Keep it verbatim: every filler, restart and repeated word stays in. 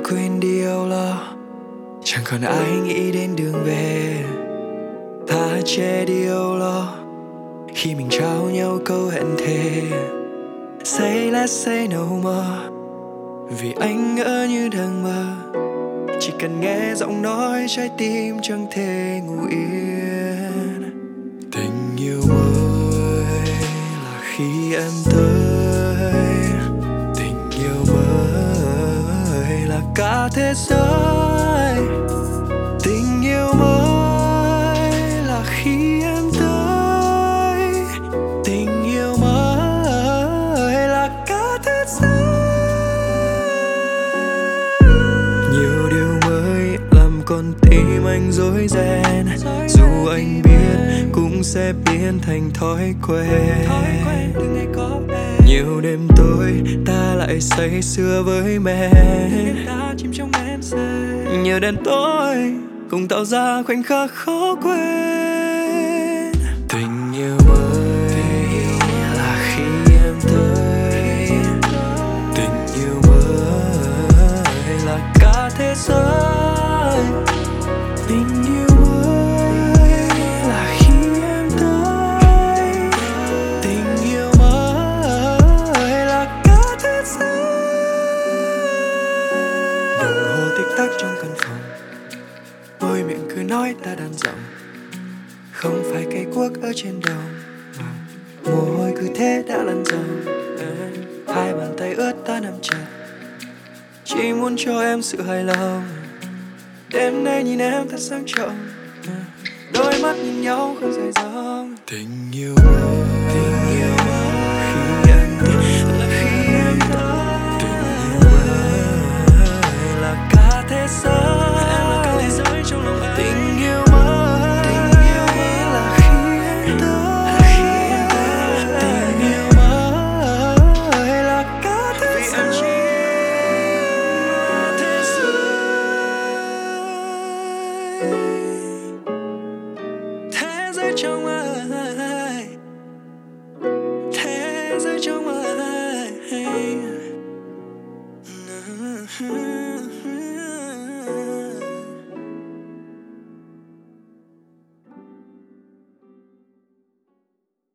quên đi âu lo, chẳng còn ai nghĩ đến đường về. Thà che đi âu lo khi mình trao nhau câu hẹn thề. Say let's say no more, vì anh ngỡ như đang mơ. Chỉ cần nghe giọng nói trái tim chẳng thể ngủ yên. Tình yêu mới là khi em tới, tình yêu mới là cả thế giới. Tình yêu mới là khi em tới, tình yêu mới là cả thế giới. Nhiều điều mới làm con tim anh rối ren, dù anh biết cũng sẽ biến thành thói quen. Nhiều đêm tối ta lại say sưa với men, nhiều đêm tối cùng tạo ra khoảnh khắc khó quên. Tình yêu mới là khi em tới, tình yêu mới là cả thế giới. Tình yêu mới là khi em tới, tình yêu mới là cả thế giới. Đồng hồ tích tắc trong căn phòng, môi miệng cứ nói ta đàn giọng. Không phải cây cuốc ở trên đầu, mồ hôi cứ thế đã lăn dòng. Hai bàn tay ướt ta nắm chặt, chỉ muốn cho em sự hài lòng. Đêm nay nhìn em thật sang trọng, đôi mắt nhìn nhau không rời rong. Tình yêu mới, tình yêu mới khi em tới, là khi em tới. Tình yêu mới là cả thế giới, em là cả thế giới trong lòng anh. Tình yêu mới, tình yêu mới là khi em tới, là khi em tới. Tình yêu mới là cả thế giới, vì em chỉ là thế giới. Thế giới trong ai, thế giới trong ai.